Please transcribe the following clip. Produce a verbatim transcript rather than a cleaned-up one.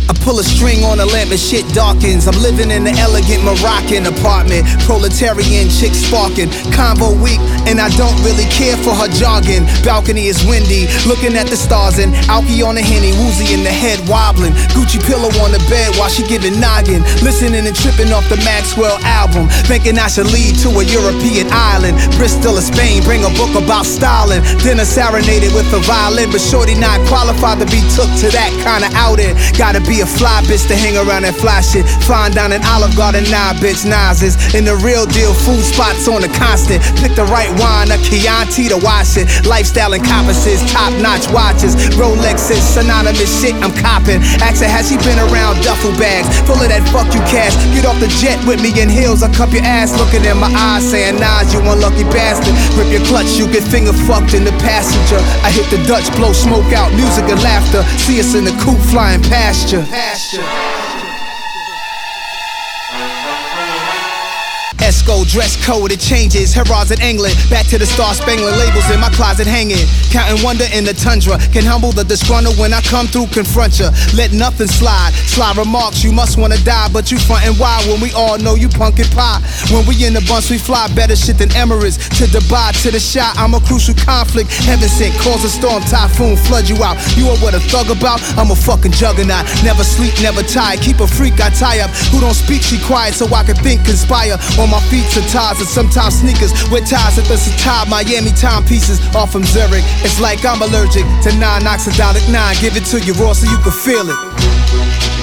I pull a string on a lamp and shit darkens. I'm living in an elegant Moroccan apartment. Proletarian chick sparking. Convo weak and I don't really care for her jargon. Balcony is windy, looking at the stars and Alky on the Henny, woozy in the head wobbling. Gucci pillow on the bed while she giving noggin. Listening and tripping off the Maxwell album. Thinking I should lead to a European island. Bristol or Spain, bring a book about styling. Dinner serenaded with a violin, but shorty not qualified to be took to that kind of outing. Gotta be a fly bitch to hang around that fly shit. Flying down an Olive Garden, nah bitch, Nas's. In the real deal, food spots on the constant. Pick the right wine, a Chianti to wash it. Lifestyle and compasses, top notch watches. Rolexes, synonymous shit I'm copping. Ask her, has she been around duffel bags? Full of that fuck you cash. Get off the jet with me in heels, I cup your ass. Looking in my eyes, saying, Nas, you unlucky bastard. Rip your clutch, you get finger fucked in the passenger. I hit the Dutch, blow smoke out, music and laughter. See us in the coupe flying past you. Pasture. Esco dress code, it changes. Harrods in England, back to the Star Spangled labels in my closet hanging. Counting wonder in the tundra, can humble the disgruntled when I come through, confront ya. Let nothing slide, sly remarks, you must wanna die, but you frontin' wild when we all know you punkin' pie. When we in the bunch, we fly better shit than Emirates. To Dubai, to the shot, I'm a crucial conflict. Heaven sent, cause a storm, typhoon, flood you out. You are what a thug about, I'm a fucking juggernaut. Never sleep, never tired, keep a freak I tie up. Who don't speak, she quiet so I can think, conspire. On my feet to ties and sometimes sneakers with ties at the Satab, Miami timepieces off from Zurich. It's like I'm allergic to non-oxidolic nine. Give it to you raw so you can feel it.